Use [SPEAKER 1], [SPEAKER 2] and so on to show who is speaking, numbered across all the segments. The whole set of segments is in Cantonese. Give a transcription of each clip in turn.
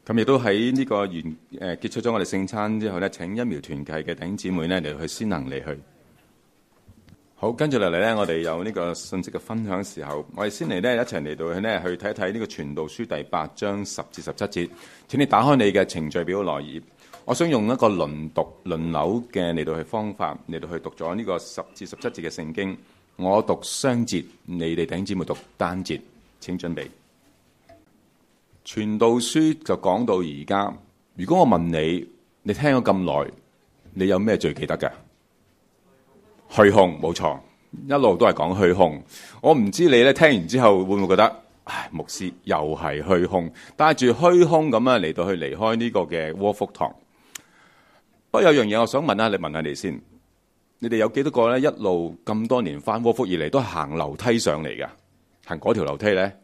[SPEAKER 1] 咁亦都喺呢個結束咗我哋聖餐之後咧，請一苗團契嘅弟兄姊妹咧嚟去先行離去。好，跟住落嚟咧，我哋有呢個信息嘅分享時候，我哋先嚟咧一齊嚟到去睇一睇呢個傳道書第8章10至17節。請你打開你嘅程序表內頁，我想用一個輪流嘅嚟到去方法嚟到去讀咗呢個10至17節嘅聖經。我讀雙節，你哋弟兄姊妹讀單節。請準備。傳道書就講到而家，如果我問你，你聽咗咁耐，你有咩最記得嘅？虛空，冇錯，一路都係講虛空。我唔知你咧聽完之後會唔會覺得，唉，牧師又係虛空，帶住虛空咁啊嚟到去離開呢個嘅窩福堂。不過有樣嘢我想問下你先，你哋有幾多個咧一路咁多年返窩福以嚟都係行樓梯上嚟嘅？行嗰條樓梯咧，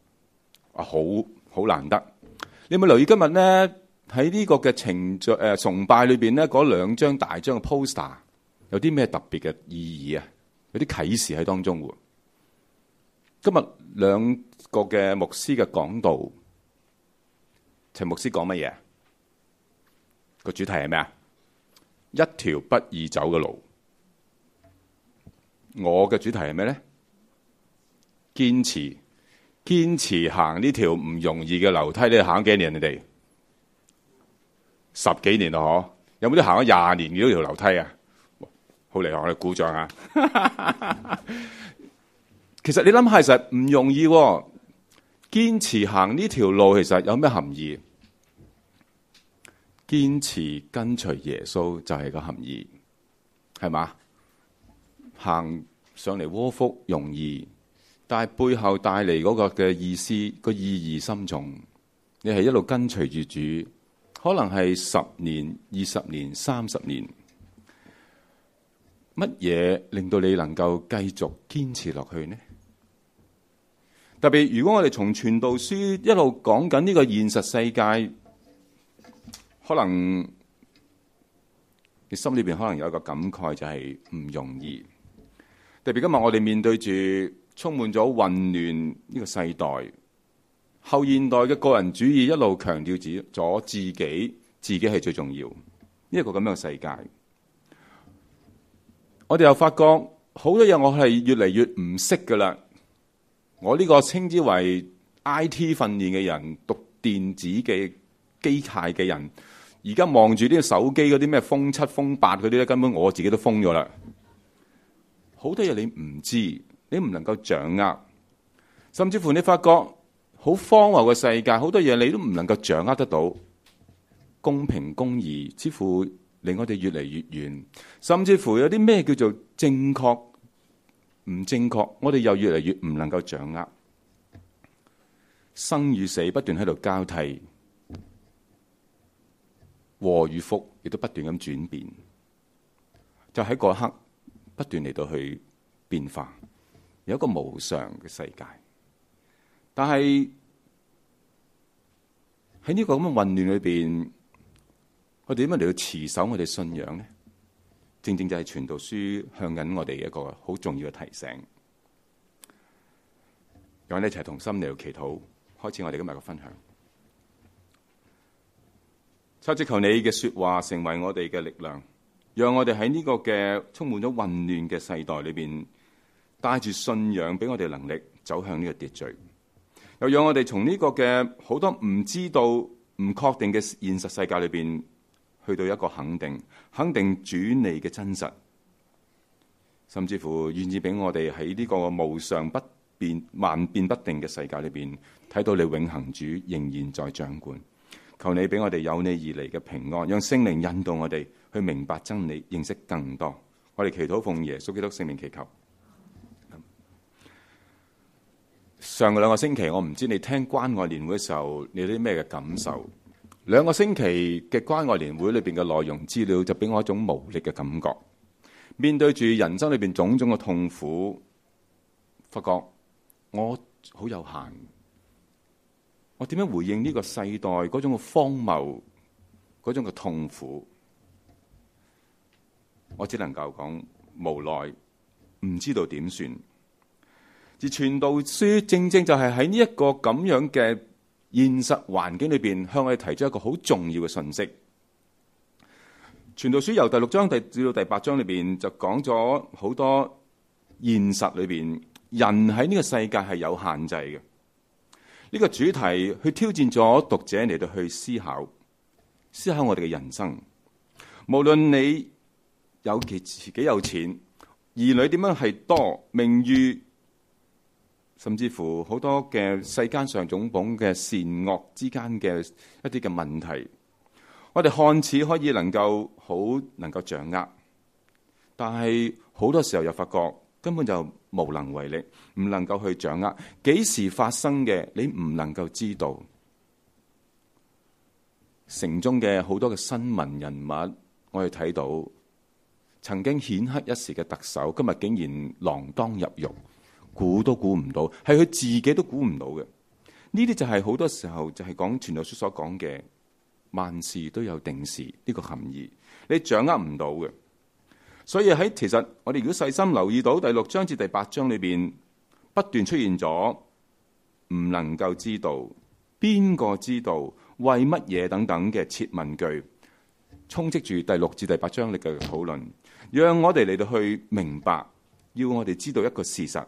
[SPEAKER 1] 好難得。你有冇留意今日咧喺呢個嘅程序崇拜裏邊咧嗰2張大張嘅 poster 有啲咩特別嘅意義啊？有啲啟示喺當中喎。今日2個嘅牧師嘅講道，陳牧師講乜嘢？個主題係咩啊？一條不易走嘅路。我嘅主題係咩咧？堅持行呢條唔容易嘅樓梯，你哋行咗幾年？你哋10幾年啦，嗬？有冇啲行咗20年嘅呢條樓梯啊？好厲害，我哋鼓掌啊！其實你諗下，其實唔容易喎。堅持行呢條路，其實有咩含義？堅持跟隨耶穌就係個含義，係嘛？行上嚟窩福容易。但係背後帶嚟嗰個嘅意思，個意義深重。你係一路跟隨住主，可能係10年、20年、30年。乜嘢令到你能夠繼續堅持落去呢？特別如果我哋從傳道書一路講緊呢個現實世界，可能你心裏邊可能有一個感慨，就係唔容易。特別今日我哋面對住充滿咗混亂呢個世代，後現代嘅個人主義一路強調咗自己係最重要，呢一個咁樣嘅世界。我哋又發覺好多嘢我係越嚟越唔識噶啦。我呢個稱之為 IT 訓練嘅人，讀電子嘅機械嘅人，而家望住呢個手機嗰啲咩風7、風8嗰啲咧，根本我自己都瘋咗啦。好多嘢你唔知，你唔能夠掌握，甚至乎你發覺好荒謬嘅世界，好多嘢你都唔能夠掌握得到。公平公義似乎離我哋越嚟越遠，甚至乎有啲咩叫做正確唔正確，我哋又越嚟越唔能夠掌握。生與死不斷喺度交替，禍與福亦都不斷咁轉變，就喺嗰刻不斷嚟到去變化。有一個無常嘅世界，但係喺呢個咁嘅混亂裏邊，我哋點樣嚟到持守我哋信仰呢？正正就係傳道書向緊我哋一個好重要嘅提醒。讓我哋一齊同心嚟到祈禱，開始我哋今日嘅分享。求求你嘅說話成為我哋嘅力量，讓我哋喺呢個嘅充滿咗混亂嘅世代裏邊，帶住信仰俾我哋能力走向呢個秩序，又讓我哋從呢個嘅好多唔知道、唔確定嘅現實世界裏邊，去到一個肯定主你嘅真實，甚至乎願意俾我哋喺呢個無常不變、萬變不定嘅世界裏邊，睇到你永恆主仍然在掌管。求你俾我哋有你而嚟嘅平安，讓聖靈引導我哋去明白真理，認識更多。我哋祈禱奉耶穌基督聖名祈求。上個2個星期，我唔知你聽關愛年會嘅時候，你有啲咩嘅感受？2個星期嘅關愛年會裏邊嘅內容資料，就俾我一種無力嘅感覺。面對住人生裏邊種種嘅痛苦，發覺我好有限。我點樣回應呢個世代嗰種嘅荒謬，嗰種嘅痛苦？我只能夠講無奈，唔知道點算。而傳道書正正就係喺呢一個咁樣嘅現實環境裏邊向我哋提出一個好重要嘅信息。傳道書由第6章至到第8章裏邊就講咗好多現實裏邊人喺呢個世界係有限制嘅。呢個主題去挑戰咗讀者嚟到去思考我哋嘅人生。無論你有幾有錢，兒女點樣係多，名譽，甚至乎好多嘅世間上種種嘅善惡之間嘅一啲嘅問題，我哋看似可以能夠掌握，但係好多時候又發覺根本就無能為力，唔能夠去掌握。幾時發生嘅，你唔能夠知道。城中嘅好多嘅新聞人物，我哋睇到曾經顯赫一時嘅特首，今日竟然鋃鐺入獄，估都估唔到，係佢自己都估唔到嘅。呢啲就係好多時候就係講傳道書所講嘅萬事都有定時呢個含義，你掌握唔到嘅。所以其實我哋如果細心留意到第6章至第8章裏邊不斷出現咗唔能夠知道、邊個知道、為乜嘢等等嘅設問句，充斥住第6至第8章裏嘅討論，讓我哋嚟到去明白，要我哋知道一個事實，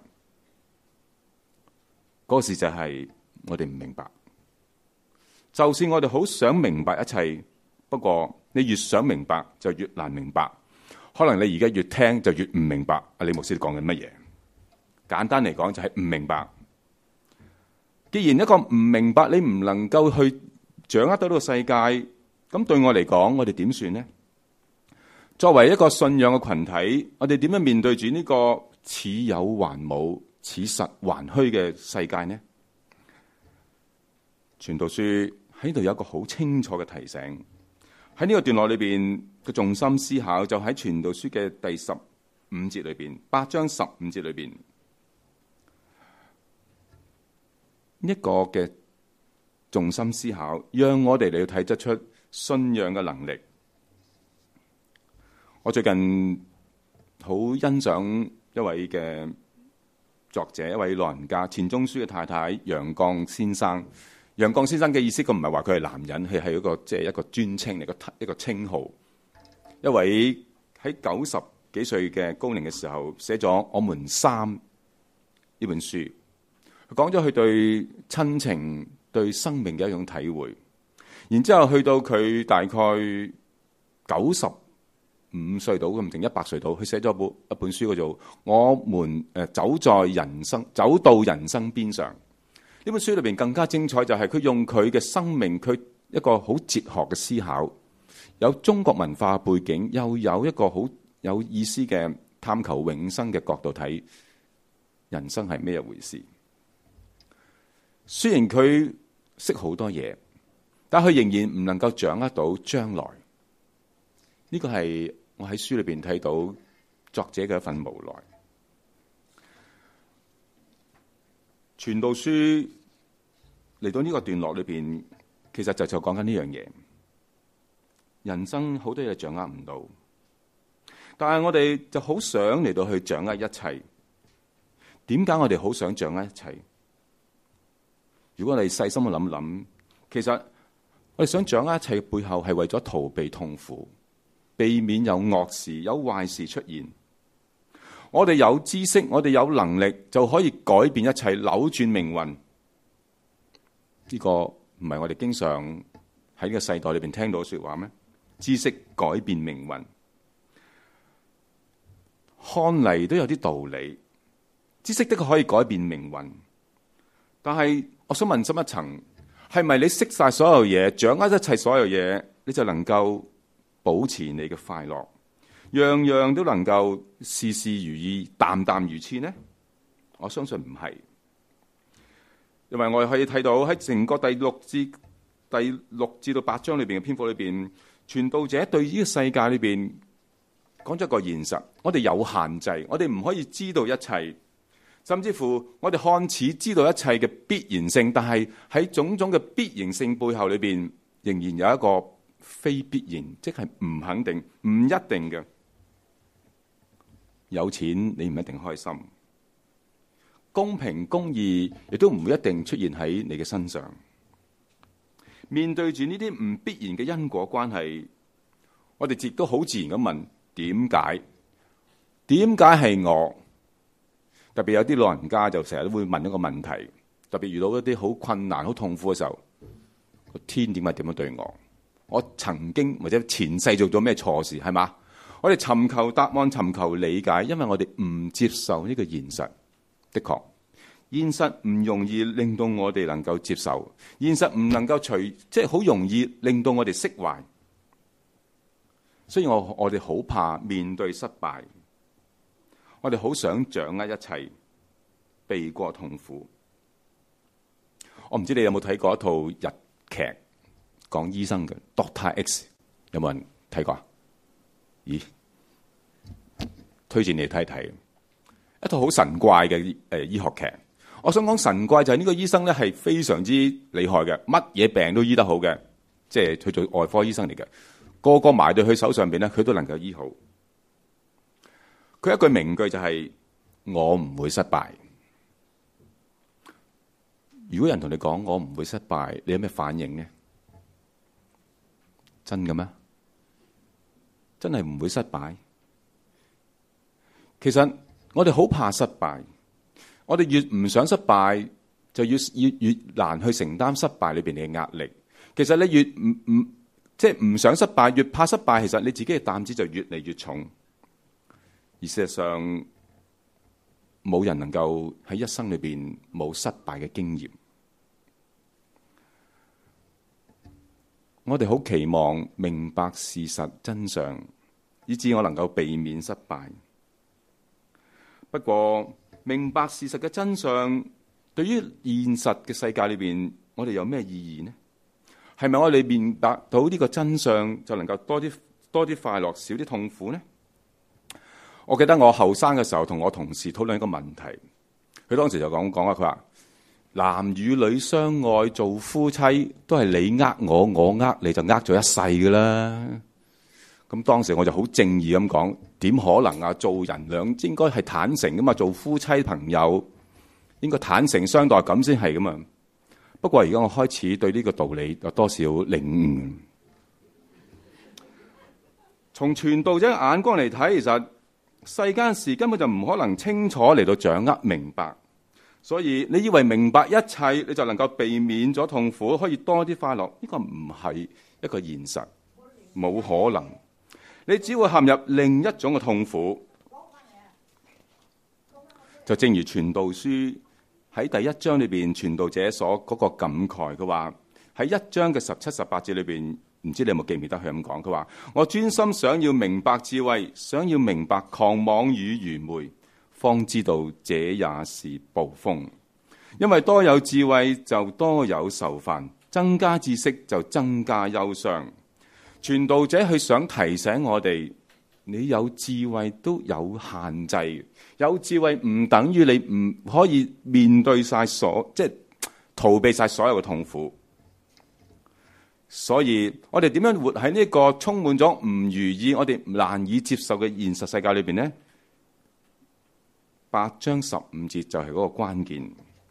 [SPEAKER 1] 嗰個事就係我哋唔明白。就算我哋好想明白一切，不過你越想明白就越難明白。可能你而家越聽就越唔明白阿李牧師講緊乜嘢。簡單嚟講就係唔明白。既然一個唔明白，你唔能夠去掌握到呢個世界，咁對我嚟講，我哋點算呢？作為一個信仰嘅群體，我哋點樣面對住呢個似有還冇、似實還虛嘅世界呢？傳道書喺度有一個好清楚嘅提醒。喺呢個段落裏邊嘅重心思考就喺傳道書嘅第15節裏邊，8章15節裏邊一個嘅重心思考，讓我哋嚟到睇得出信仰嘅能力。我最近好欣賞一位嘅作者，一位老人家，錢鍾書嘅太太楊絳先生。楊絳先生嘅意思，佢唔係話佢係男人，佢係一個一個尊稱嚟，一個稱號。一位喺90幾歲嘅高齡嘅時候，寫咗《我們三》呢本書，佢講咗佢對親情、對生命嘅一種體會。然之後去到佢大概95歲到咁，定100歲到，佢寫咗一本書叫做《我們走到人生邊上》。呢本書裏邊更加精彩，就係佢用佢嘅生命，佢一個好哲學嘅思考，有中國文化背景，又有一個好有意思嘅探求永生嘅角度睇人生係咩一回事。雖然佢識好多嘢，但佢仍然唔能夠掌握到將來。呢個係我喺書裏邊睇到作者嘅一份無奈。傳道書嚟到呢個段落裏邊，其實就講緊呢樣嘢。人生好多嘢掌握唔到，但係我哋就好想嚟到去掌握一切。點解我哋好想掌握一切？如果你細心去諗諗，其實我哋想掌握一切嘅背後係為咗逃避痛苦，避免有惡事、有壞事出現。我哋有知識，我哋有能力就可以改變一切，扭轉命運。呢個唔係我哋經常喺呢個世代裏邊聽到嘅說話咩？知識改變命運，看嚟都有啲道理。知識的確可以改變命運，但係我想問深一層，係咪你識晒所有嘢，掌握一切所有嘢，你就能夠保持你嘅快樂？樣樣都能夠事事如意、淡淡如此呢？我相信唔係，因為我哋可以睇到喺成個第6至到8章裏邊嘅篇幅裏邊，傳道者對呢個世界裏邊講咗一個現實：我哋有限制，我哋唔可以知道一切，甚至乎我哋看似知道一切嘅必然性，但係喺種種嘅必然性背後裏邊，仍然有一個非必然，即係唔肯定、唔一定嘅。有錢你唔一定開心，公平公義亦都唔會一定出現喺你嘅身上。 面對住呢啲唔必然嘅因果關係，我哋亦都好自然咁問：點解？點解係我？特別有啲老人家就成日都會問一個問題，特別遇到一啲好困難、好痛苦嘅時候，個天點解點樣對我？我曾經或者前世做咗咩錯事，係嘛？我哋尋求答案、尋求理解，因為我哋唔接受呢個現實。的確，現實唔容易令到我哋能夠接受，現實唔能夠即係好容易令到我哋釋懷。所以我哋好怕面對失敗，我哋好想掌握一切，避過痛苦。我唔知你有冇睇過一套日劇，講醫生嘅 Doctor X， 有冇人睇過？咦，推薦你睇睇，一套好神怪嘅醫學劇。我想講神怪就係呢個醫生咧係非常之厲害嘅，乜嘢病都醫得好嘅，即係佢做外科醫生嚟嘅，個個埋到佢手上邊咧，佢都能夠醫好。佢一句名句就係：我唔會失敗。如果人同你講我唔會失敗，你有咩反應呢？真嘅咩？真係唔會失敗？其實我哋好怕失敗，我哋越唔想失敗，就越難去承擔失敗裏邊嘅壓力。其實你越即係唔想失敗，越怕失敗，其實你自己嘅擔子就越嚟越重。而事實上，冇人能夠喺一生裏邊冇失敗嘅經驗。我哋好期望明白事實真相，以致我能夠避免失敗。不過，明白事實嘅真相，對於現實嘅世界裏邊，我哋有咩意義呢？係咪我哋明白到呢個真相，就能夠多啲快樂，少啲痛苦呢？我記得我後生嘅時候，同我同事討論一個問題，佢當時就講啊，佢話男與女相愛做夫妻，都係你呃我，我呃你，就呃咗一世噶啦。咁當時我就好正義咁講，點可能啊？做人應該係坦誠噶嘛，做夫妻朋友應該坦誠相待，咁先係噶嘛。不過而家我開始對呢個道理有多少領悟。從傳道者眼光嚟睇，其實世間事根本就唔可能清楚嚟到掌握明白。所以你以為明白一切，你就能夠避免咗痛苦，可以多啲快樂？呢個唔係一個現實，冇可能。你只會陷入另一種嘅痛苦。就正如傳道書喺第一章裏邊，傳道者所嗰個感慨，佢話喺1章嘅17、18節裏邊，唔知你有冇記唔記得佢咁講？佢話我專心想要明白智慧，想要明白狂妄與愚昧。方知道這也是暴風，因為多有智慧就多有愁煩，增加知識就增加憂傷。傳道者去想提醒我哋，你有智慧都有限制，有智慧唔等於你唔可以面對晒即係逃避晒所有嘅痛苦。所以我哋點樣活喺呢個充滿咗唔如意、我哋難以接受嘅現實世界裏邊呢？8章15節就係嗰個關鍵。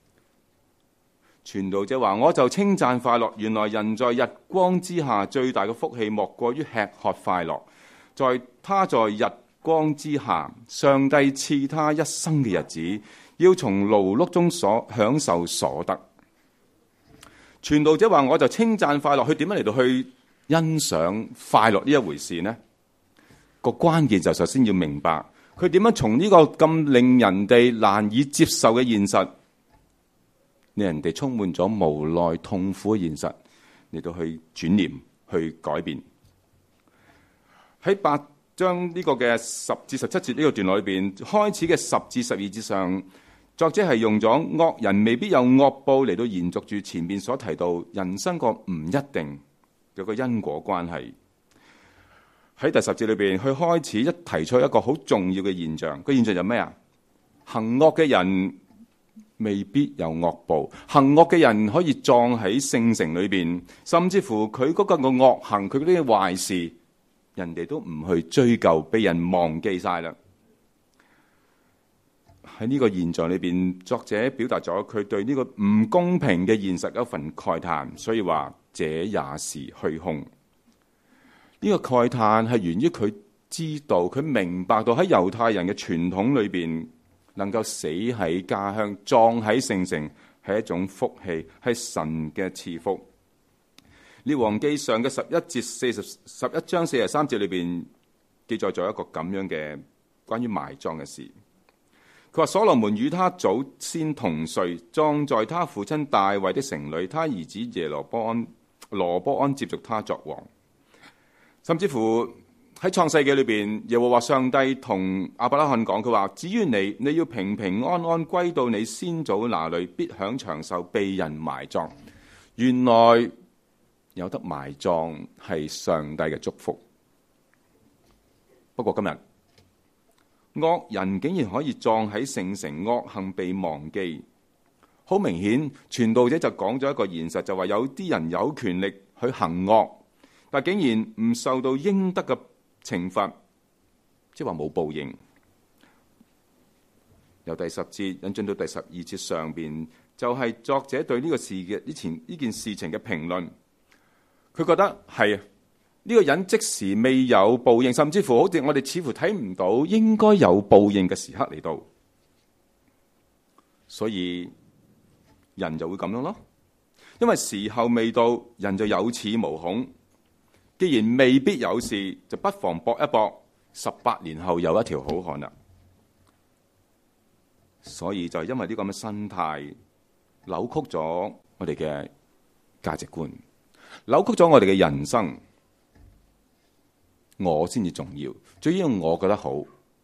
[SPEAKER 1] 傳道者話：我就稱讚快樂。原來人在日光之下最大嘅福氣，莫過於吃喝快樂。他在日光之下，上帝賜他一生嘅日子，要從勞碌中享受所得。傳道者話：我就稱讚快樂。佢點樣嚟到去欣賞快樂呢一回事呢？個關鍵就首先要明白。佢點樣從呢個咁令人哋難以接受嘅現實，令人哋充滿咗無奈痛苦嘅現實，嚟到去轉念去改變。喺8章呢個嘅10至17節呢個段落裏邊，開始嘅10至12節上，作者係用咗惡人未必有惡報嚟到延續住前面所提到人生個唔一定有個因果關係。喺第10節裏邊，佢開始提出一個好重要嘅現象。個現象就咩啊？行惡嘅人未必有惡報，行惡嘅人可以葬喺聖城裏邊，甚至乎佢嗰個惡行，佢嗰啲壞事，人哋都唔去追究，被人忘記晒啦。喺呢個現象裏邊，作者表達咗佢對呢個唔公平嘅現實一份慨嘆，所以話這也是虛空。呢個慨嘆係源於佢知道，佢明白到喺猶太人嘅傳統裏邊，能夠死喺家鄉、葬喺聖城係一種福氣，係神嘅賜福。列王記上嘅11章43節裏邊記載咗一個咁樣嘅關於埋葬嘅事。佢話所羅門與他祖先同睡，葬在他父親大衛的城裏，他兒子羅波安接續他作王。甚至乎喺創世記裏邊，耶和華上帝同亞伯拉罕講，佢話至於你，你要平平安安歸到你先祖那裏，必享長壽，被人埋葬。原來有得埋葬係上帝嘅祝福。不過今日惡人竟然可以葬喺聖城，惡行被忘記。好明顯，傳道者就講咗一個現實，就話有啲人有權力去行惡，但竟然唔受到應得嘅懲罰，即係話冇報應。由第10節引進到第12節上邊，就係作者對呢個事嘅呢件事情嘅評論。佢覺得係呢個人即時未有報應，甚至乎好似我哋似乎睇唔到應該有報應嘅時刻嚟到，所以人就會咁樣咯。因為時候未到，人就有恃無恐。既然未必有事，就不妨搏一搏，18年後有一條好漢啦。所以就因為呢個咁嘅心態，扭曲咗我哋嘅價值觀，扭曲咗我哋嘅人生。我先至重要，最緊要我覺得好，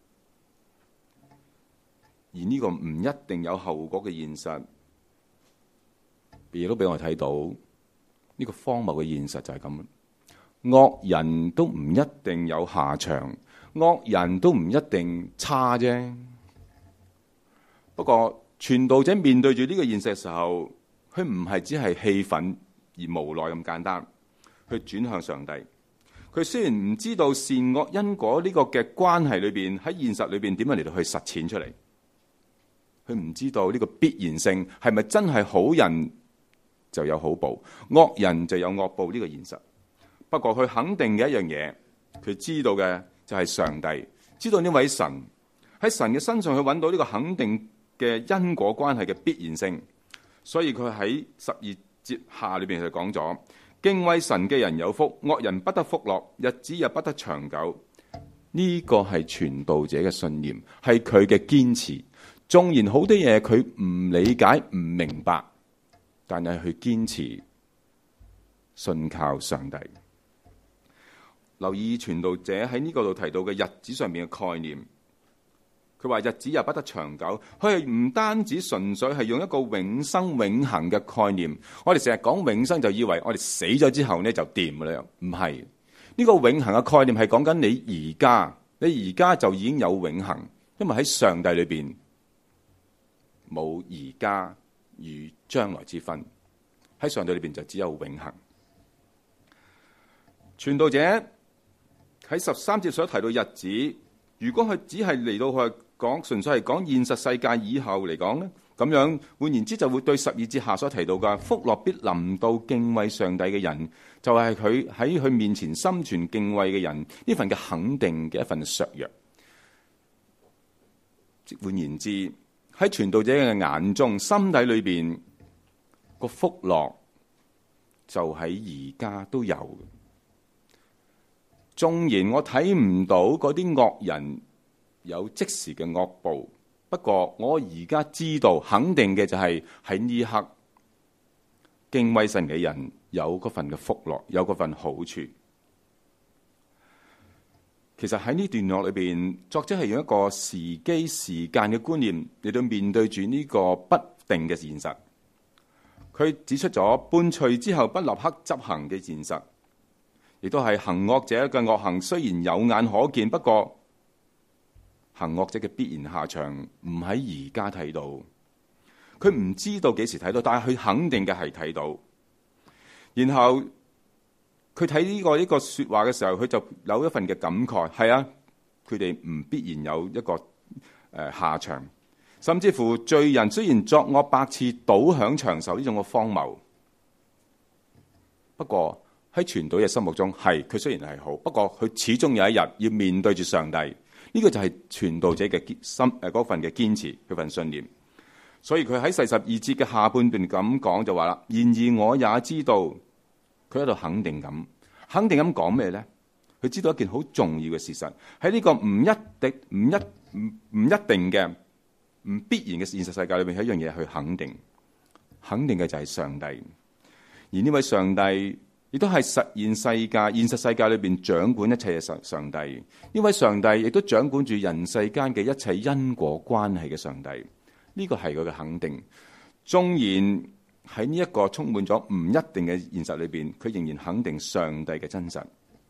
[SPEAKER 1] 而呢個唔一定有後果嘅現實，亦都俾我睇到呢個荒謬嘅現實就係咁。惡人都唔一定有下場，惡人都唔一定差啫。不過傳道者面對住呢個現實嘅時候，佢唔係只係氣憤而無奈咁簡單，去轉向上帝。佢雖然唔知道善惡因果呢個嘅關係裏邊，喺現實裏邊點樣嚟到去實踐出嚟，佢唔知道呢個必然性係咪真係好人就有好報，惡人就有惡報呢個現實。不過佢肯定嘅一樣嘢，佢知道嘅就係上帝知道呢位神，喺神嘅身上去揾到呢個肯定嘅因果關係嘅必然性。所以佢喺12節下裏邊就講咗，敬畏神嘅人有福，惡人不得福樂，日子也不得長久。呢個係傳道者嘅信念，係佢嘅堅持。縱然好多嘢佢唔理解唔明白，但係佢堅持信靠上帝。留意傳道者喺呢個度提到嘅日子上面嘅概念，佢話日子又不得長久，佢係唔單止純粹係用一個永生永恆嘅概念。我哋成日講永生就以為我哋死咗之後呢就掂㗎啦，唔係。呢個永恆嘅概念係講緊你而家就已經有永恆，因為喺上帝裏邊冇而家與將來之分，喺上帝裏邊就只有永恆。傳道者喺13節所提到日子，如果佢只係嚟到去講，純粹係講現實世界以後嚟講呢，咁樣換言之就會對12節下所提到嘅福樂必臨到敬畏上帝嘅人，就係佢喺佢面前心存敬畏嘅人呢份嘅肯定嘅一份削弱。換言之，喺傳道者嘅眼中，心底裏邊個福樂就喺而家都有嘅。縱然我睇唔到嗰啲惡人有即時嘅惡報，不過我而家知道肯定嘅就係喺呢刻敬畏神嘅人有嗰份嘅福樂，有嗰份好處。其實喺呢段落裏邊，作者係用一個時機時間嘅觀念嚟到面對住呢個不定嘅現實。佢指出咗伴隨之後不立刻執行嘅現實，亦都係行惡者嘅惡行雖然有眼可見，不過行惡者嘅必然下場唔喺而家睇到。佢唔知道幾時睇到，但係佢肯定嘅係睇到。然後佢睇呢個說話嘅時候，佢就有一份嘅感慨，係啊，佢哋唔必然有一個下場，甚至乎罪人雖然作惡百次，倒享長壽呢種嘅荒謬。 不過喺傳道嘅心目中，係佢雖然係好，不過佢始終有一日要面對住上帝。呢個就係傳道者嘅心嗰份嘅堅持，佢份信念。所以佢喺42節嘅下半段咁講就話啦：然而我也知道，佢喺度肯定咁講咩呢？佢知道一件好重要嘅事實，喺呢個唔一定嘅、唔必然嘅現實世界裏面，係一樣嘢去肯定嘅就係上帝。而呢位上帝亦都係實現現實世界裏邊掌管一切嘅上帝。呢位上帝亦都掌管住人世間嘅一切因果關係嘅上帝。呢個係佢嘅肯定。縱然喺呢一個充滿咗唔一定嘅現實裏邊，佢仍然肯定上帝嘅真實。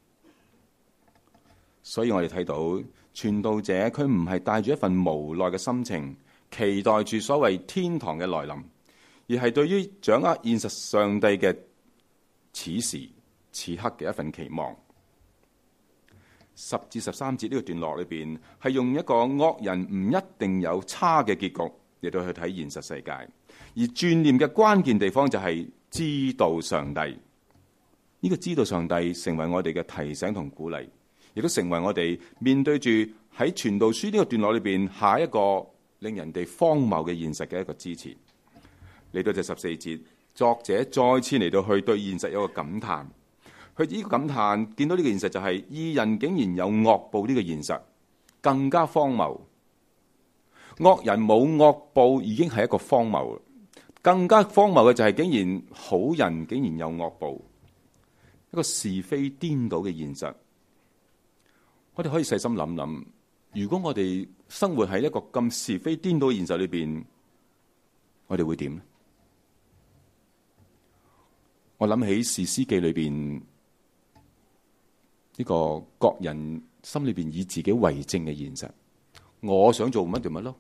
[SPEAKER 1] 所以我哋睇到傳道者，佢唔係帶住一份無奈嘅心情，期待住所謂天堂嘅來臨，而係對於掌握現實上帝嘅此時此刻嘅一份期望。10至13節呢個段落裏邊，係用一個惡人唔一定有差嘅結局嚟到去睇現實世界，而轉念嘅關鍵地方就係知道上帝。呢個知道上帝成為我哋嘅提醒同鼓勵，亦都成為我哋面對住喺傳道書呢個段落裏邊下一個令人哋荒謬嘅現實嘅一個支持。嚟到第14節，作者再次嚟到去對現實有個感嘆。佢呢個感嘆見到呢個現實就係義人竟然有惡報呢個現實，更加荒謬。惡人冇惡報已經係一個荒謬，更加荒謬嘅就係竟然好人竟然有惡報，一個是非顛倒嘅現實。我哋可以細心諗諗，如果我哋生活喺一個咁是非顛倒嘅現實裏邊，我哋會點呢？我諗起士師記裏邊呢個各人心裏邊以自己為正嘅現實，我想做乜就乜咯。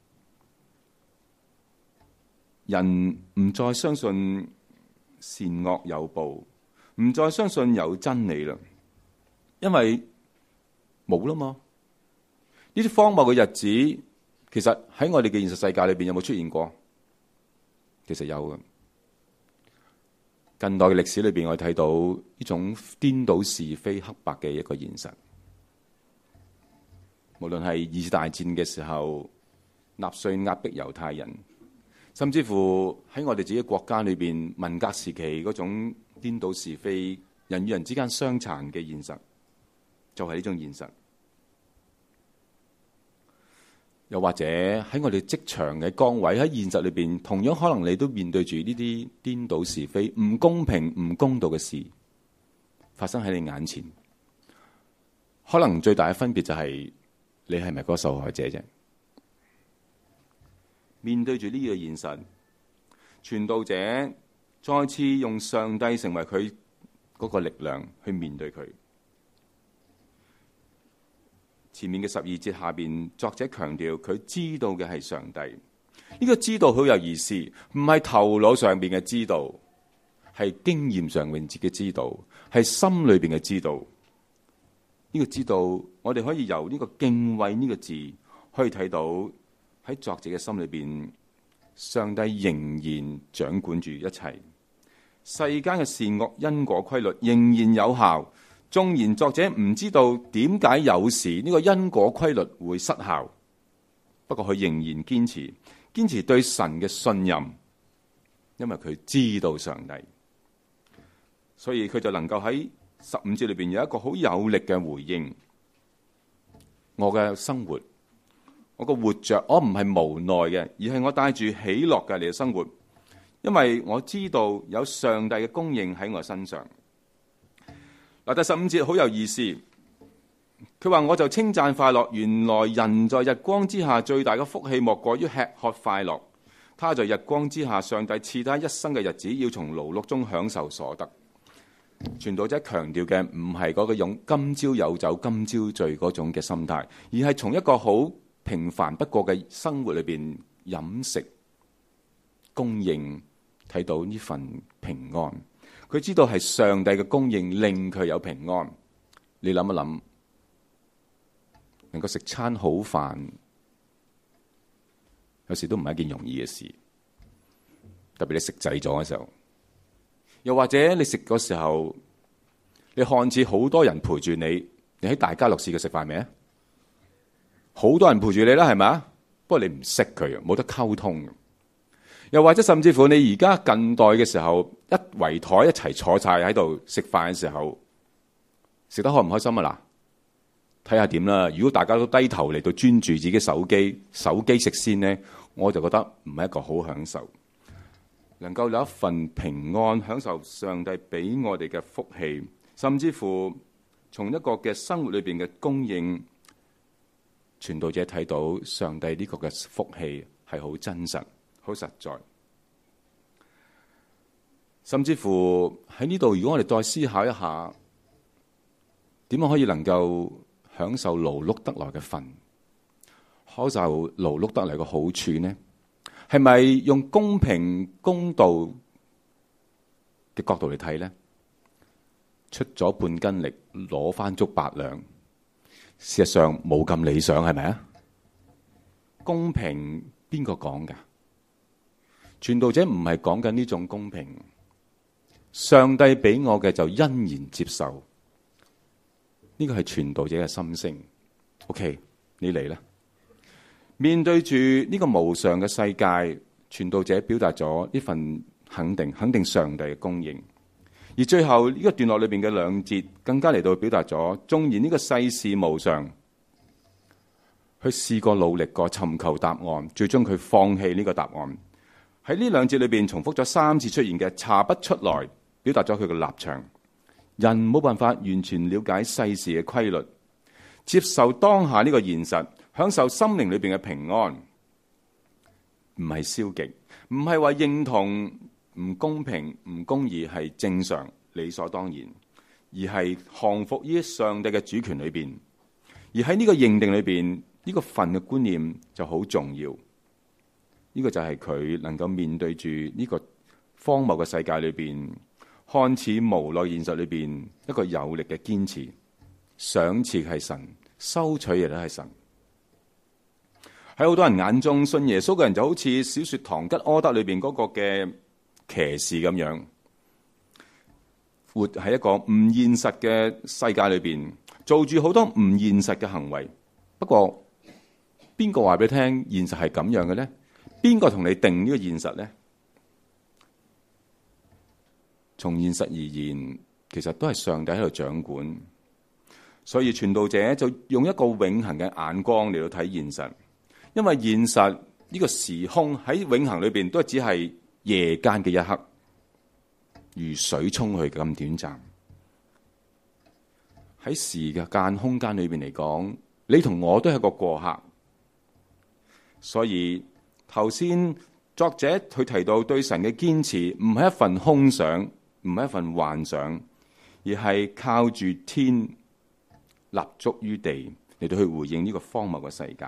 [SPEAKER 1] 人唔再相信善惡有報，唔再相信有真理啦，因為冇啦嘛。呢啲荒謬嘅日子，其實喺我哋嘅現實世界裏邊有冇出現過？其實有嘅。近代嘅歷史裏邊，我哋睇到呢種顛倒是非黑白嘅一個現實。無論係二次大戰嘅時候，納粹壓迫猶太人，甚至乎喺我哋自己嘅國家裏邊，文革時期嗰種顛倒是非、人與人之間相殘嘅現實，就係呢種現實。又或者喺我哋職場嘅崗位，喺現實裏邊，同樣可能你都面對住呢啲顛倒是非、唔公平、唔公道嘅事發生喺你眼前。可能最大嘅分別就係你係咪嗰個受害者啫？面對住呢個現實，傳道者再次用上帝成為佢嗰個力量去面對佢。前面嘅12節下邊，作者強調佢知道嘅係上帝。呢個知道好有意思，唔係頭腦上邊嘅知道，係經驗上面自己知道，係心裏邊嘅知道。呢個知道，我哋可以由呢個敬畏呢個字，可以睇到喺作者嘅心裏邊，上帝仍然掌管住一切，世間嘅善惡因果規律仍然有效。縱然作者唔知道點解有時呢個因果規律會失效，不過佢仍然堅持對神嘅信任，因為佢知道上帝，所以佢就能夠喺15節裏邊有一個好有力嘅回應。我嘅生活，我個活着，我唔係無奈嘅，而係我帶住喜樂嘅嚟生活，因為我知道有上帝嘅供應喺我身上。嗱，第15節好有意思，佢話我就稱讚快樂，原來人在日光之下最大嘅福氣莫過於吃喝快樂。他在日光之下，上帝賜他一生嘅日子，要從勞碌中享受所得。傳道者強調嘅唔係嗰個用今朝有酒今朝醉嗰種嘅心態，而係從一個好平凡不過嘅生活裏邊飲食供應睇到呢份平安。佢知道係上帝嘅供應令佢有平安。你諗一諗，能夠食餐好飯，有時都唔係一件容易嘅事，特別你食滯咗嘅時候。 又或者你食嗰時候，你看似好多人陪住你，你喺大家樂試過食飯未啊？好多人陪住你啦，係咪啊？不過你唔識佢，冇得溝通。又或者甚至乎你而家近代嘅時候，一圍台一齊坐晒喺度食飯嘅時候，食得開唔開心啊？嗱，睇下點啦。如果大家都低頭嚟到專注自己手機食先呢，我就覺得唔係一個好享受。能夠有一份平安，享受上帝俾我哋嘅福氣，甚至乎從一個嘅生活裏邊嘅供應，傳道者睇到上帝呢個嘅福氣係好真實、好實在。甚至乎喺呢度，如果我哋再思考一下，點樣可以能夠享受勞碌得來嘅份，享受勞碌得嚟嘅好處呢？係咪用公平公道嘅角度嚟睇呢？出咗半斤力攞翻足8兩，事實上冇咁理想，係咪啊？公平邊個講㗎？傳道者唔係講緊呢種公平。上帝俾我嘅就欣然接受，呢個係傳道者嘅心聲。OK， 你嚟啦。面對住呢個無常嘅世界，傳道者表達咗呢份肯定上帝嘅供應。而最後呢個段落裏邊嘅2節，更加嚟到表達咗，縱然呢個世事無常，佢試過努力過尋求答案，最終佢放棄呢個答案。喺呢2節裏邊重複咗3次出現嘅查不出來，表達咗佢嘅立場。人冇辦法完全了解世事嘅規律，接受當下呢個現實，享受心靈裏邊嘅平安，唔係消極，唔係話認同唔公平、唔公義係正常、理所當然，而係降服於上帝嘅主權裏邊。而喺呢個認定裏邊，呢個份嘅觀念就好重要。呢個就係佢能夠面對住呢個荒謬嘅世界裏邊，看似無奈現實裏邊一個有力嘅堅持，賞賜係神，收取亦都係神。喺好多人眼中，信耶穌嘅人就好似小說《堂吉訶德》裏邊嗰個嘅騎士咁樣，活喺一個唔現實嘅世界裏邊，做住好多唔現實嘅行為。不過邊個話俾你聽現實係咁樣嘅呢？邊個同你定呢個現實呢？從現實而言，其實都係上帝喺度掌管，所以傳道者就用一個永恆嘅眼光嚟到睇現實，因為現實呢個時空喺永恆裏邊都只係夜間嘅一刻，如水沖去咁短暫。喺時間空間裏邊嚟講，你同我都係個過客，所以頭先作者佢提到對神嘅堅持，唔係一份空想，唔係一份幻想，而係靠住天立足於地嚟到去回應呢個荒謬嘅世界。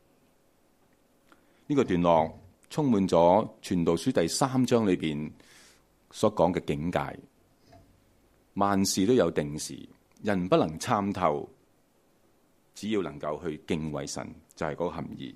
[SPEAKER 1] 呢個段落充滿咗傳道書第3章裏邊所講嘅境界，萬事都有定時，人不能參透，只要能夠去敬畏神，就係嗰個含義。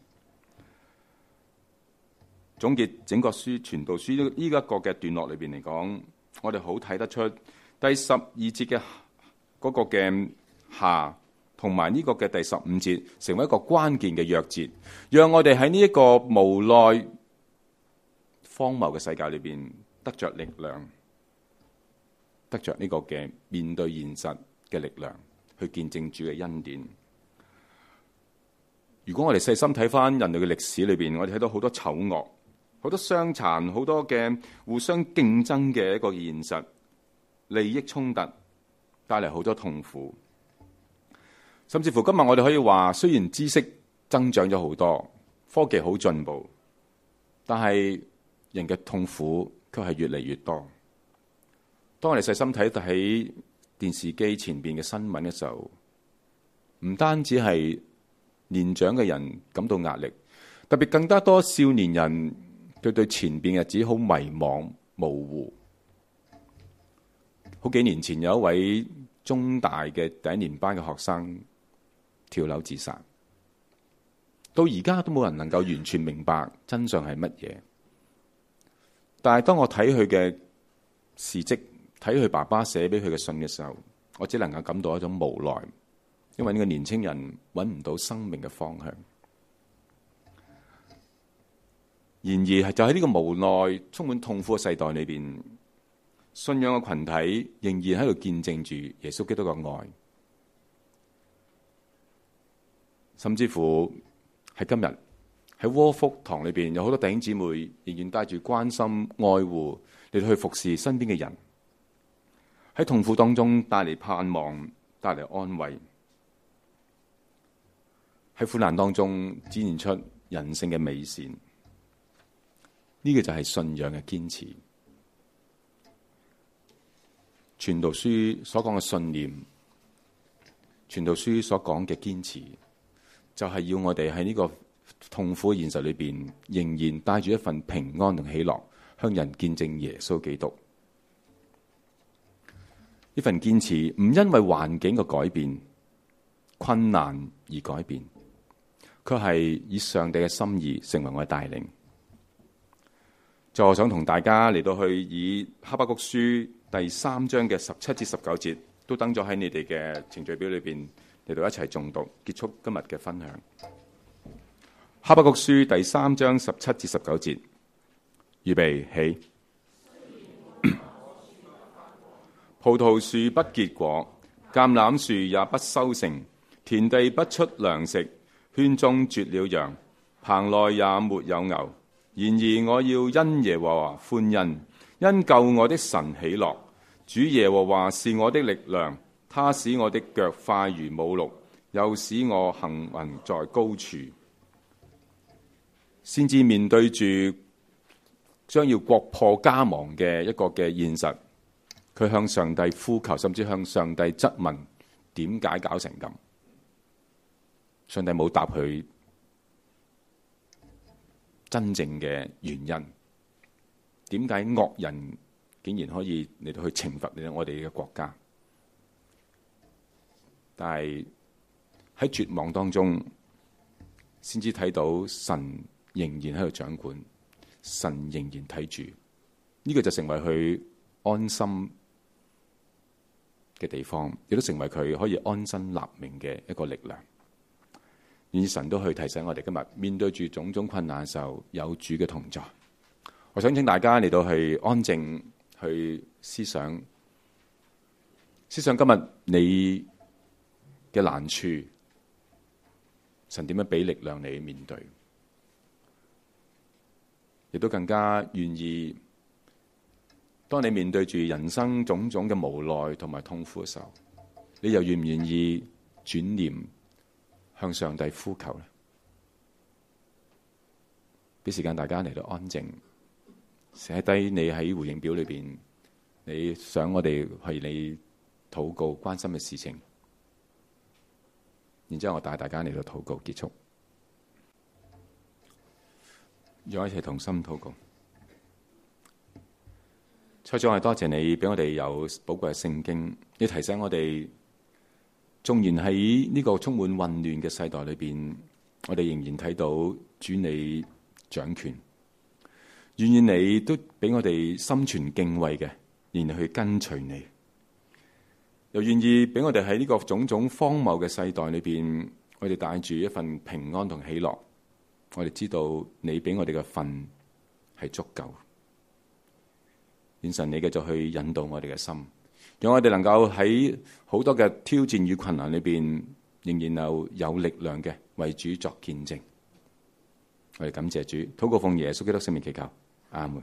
[SPEAKER 1] 總結整個書傳道書呢一個嘅段落裏邊嚟講，我哋好睇得出第12節嘅嗰個嘅下，同埋呢個嘅第15節成為一個關鍵嘅鑰節，讓我哋喺呢一個無奈荒謬嘅世界裏邊得着力量，得着呢個嘅面對現實嘅力量，去見證主嘅恩典。如果我哋細心睇翻人類嘅歷史裏邊，我哋睇到好多醜惡，好多傷殘，好多嘅互相競爭嘅一個現實，利益衝突帶嚟好多痛苦。甚至乎今日我哋可以話，雖然知識增長咗好多，科技好進步，但係人嘅痛苦卻係越嚟越多。當我哋細心睇喺電視機前邊嘅新聞嘅時候，唔單止係年長嘅人感到壓力，特別更加多少年人對前邊嘅日子好迷茫模糊。好幾年前有一位中大嘅第1年班嘅學生跳樓自殺，到而家都冇人能夠完全明白真相係乜嘢。但係當我睇佢嘅事蹟， 睇佢爸爸寫俾佢嘅信嘅時候，我只能夠感到一種無奈，因為呢個年青人揾唔到生命嘅方向。然而就喺呢個無奈、充滿痛苦嘅世代裏邊，信仰嘅群體仍然喺度見證住耶穌基督嘅愛，甚至乎喺今日喺窩福堂裏邊有好多弟兄姊妹仍然帶住關心、愛護嚟到去服侍身邊嘅人，喺痛苦當中帶嚟盼望、帶嚟安慰，喺苦難當中展現出人性嘅美善。呢個就係信仰嘅堅持。傳道書所講嘅信念，傳道書所講嘅堅持，就係要我哋喺呢個痛苦嘅現實裏邊，仍然帶住一份平安同喜樂，向人見證耶穌基督。呢份堅持唔因為環境嘅改變、困難而改變，佢係以上帝嘅心意成為我嘅帶領。就我想同大家嚟到去以哈巴谷書第3章嘅17至19節，都登咗喺你哋嘅程序表裏邊嚟到一齊誦讀，結束今日嘅分享。哈巴谷書第3章17至19節，預備起。葡萄樹不結果，橄欖樹也不收成，田地不出糧食，圈中絕了羊，棚內也沒有牛。然而我要因耶和華歡欣，因救我的神喜樂。主耶和華是我的力量，他使我的腳快如母鹿，又使我行雲在高處。先至面對住將要國破家亡嘅一個嘅現實，佢向上帝呼求，甚至向上帝質問點解搞成咁。上帝冇答佢真正嘅原因，點解惡人竟然可以嚟到去懲罰我哋嘅國家？但係喺絕望當中，先至睇到神仍然喺度掌管，神仍然睇住，呢個就成為佢安心嘅地方，亦都成為佢可以安身立命嘅一個力量。願神都去提醒我哋，今日面對住種種困難嘅時候，有主嘅同在。我想請大家嚟到去安靜去思想今日你嘅難處，神點樣俾力量你面對，亦都更加願意，當你面對住人生種種嘅無奈同埋痛苦嘅時候，你又願唔願意轉念向上帝呼求呢？俾時間大家嚟到安靜，寫低你喺回應表裏邊你想我哋為你禱告關心嘅事情，然之後我帶大家嚟到禱告結束。讓我一齊同心禱告。蔡總，我多謝你俾我哋有寶貴嘅聖經，你提醒我哋，縱然喺呢個充滿混亂嘅世代裏邊，我哋仍然睇到主你掌權，願意你都俾我哋心存敬畏嘅，然後去跟隨你，又願意俾我哋喺呢個種種荒謬嘅世代裏邊，我哋帶住一份平安同喜樂。我哋知道你俾我哋嘅份係足夠，願神你繼續去引導我哋嘅心，讓我哋能夠喺好多嘅挑戰與困難裏邊，仍然有力量嘅為主作見證。我哋感謝主，禱告奉耶穌基督聖名祈求，阿門。